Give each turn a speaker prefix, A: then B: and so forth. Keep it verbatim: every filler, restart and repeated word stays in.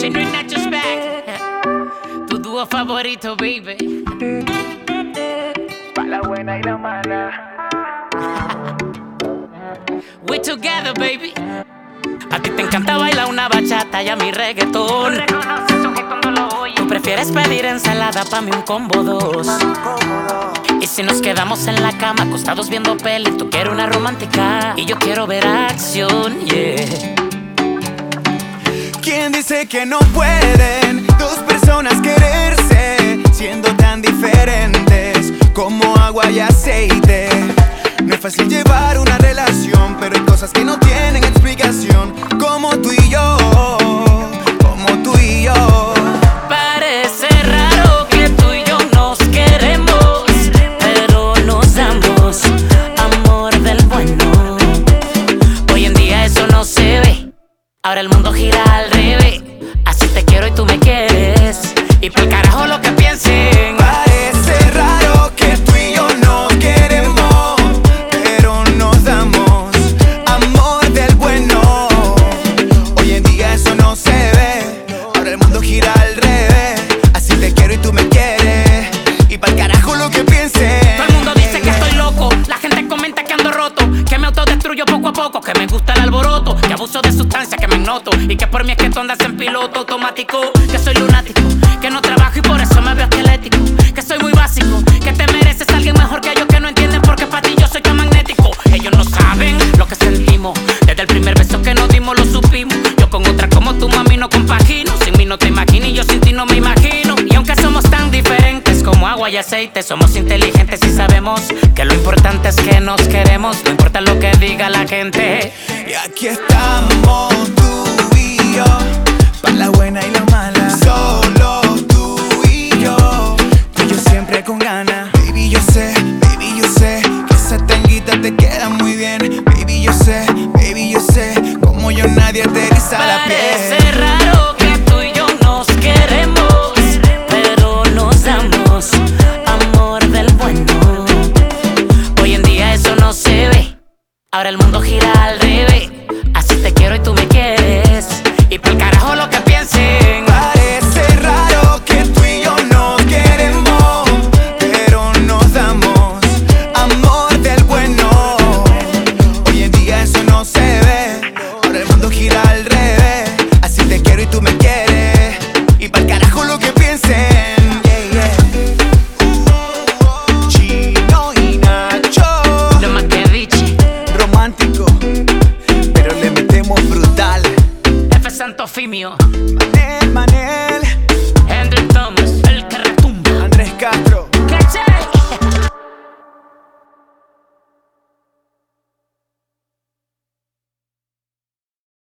A: Chino y Nacho's back. Tu dúo favorito, baby.
B: Pa' la buena y la mala.
A: We together, baby. A ti te encanta bailar una bachata y a mi reggaetón. Tú prefieres pedir ensalada, pa' mí un combo dos. Y si nos quedamos en la cama acostados viendo peli, tú quieres una romántica y yo quiero ver acción, yeah.
C: ¿Quién dice que no pueden dos personas quererse siendo tan diferentes como agua y aceite? No es fácil llevar una relación, pero hay cosas que no tienen explicación, como tú y yo, como tú y yo.
A: Parece raro que tú y yo nos queremos, pero nos damos amor del bueno. Hoy en día eso no se ve, ahora el mundo gira al revés. Así te quiero y tú me quieres, y pa'l carajo lo que piensen.
C: Parece raro que tú y yo nos queremos, pero nos damos amor del bueno. Hoy en día eso no se ve, ahora el mundo gira al revés. Así te quiero y tú me quieres, y pa'l carajo lo que piensen.
A: Todo el mundo dice que estoy loco, la gente comenta que ando roto, que me autodestruyo poco a poco, que me gusta el alboroto, que abuso de sustancias, que me noto, y que por mí es que tú andas en piloto automático, que soy lunático, que no trabajo y por eso me veo esquelético, que soy muy básico, que te mereces a alguien mejor que yo, que no entienden porque para ti yo soy tan magnético. Ellos no saben lo que sentimos, desde el primer beso que nos dimos lo supimos. Yo con otra como tu mami no compagino, sin mí no te imaginas y yo sin ti no me imagino. Y aunque somos tan diferentes como agua y aceite, somos inteligentes y sabemos que lo importante es que nos queremos, no importa lo que diga la gente.
C: Y aquí estamos tú y yo, pa' la buena y la mala. Solo tú y yo, tú y yo siempre con ganas. Baby, yo sé, baby, yo sé que esa tanguita te queda muy bien. Baby, yo sé, baby, yo sé, como yo nadie te eriza la
A: Parece
C: piel.
A: raro que tú y yo nos queremos, pero nos damos amor del bueno. Hoy en día eso no se ve, ahora el mundo gira al revés. Así te quiero y tú me quieres, y pa'l carajo lo que piensen.
C: Parece raro que tú y yo nos queremos, pero nos damos amor del bueno. Hoy en día eso no se ve, ahora el mundo gira al revés. Así te quiero y tú me quieres, y pa'l carajo lo que piensen. Yeah, yeah. Chino y Nacho,
A: Lo más que dicho,
C: romántico, pero le metemos brutal.
A: F Santo Fimio.
C: Manel, Manel.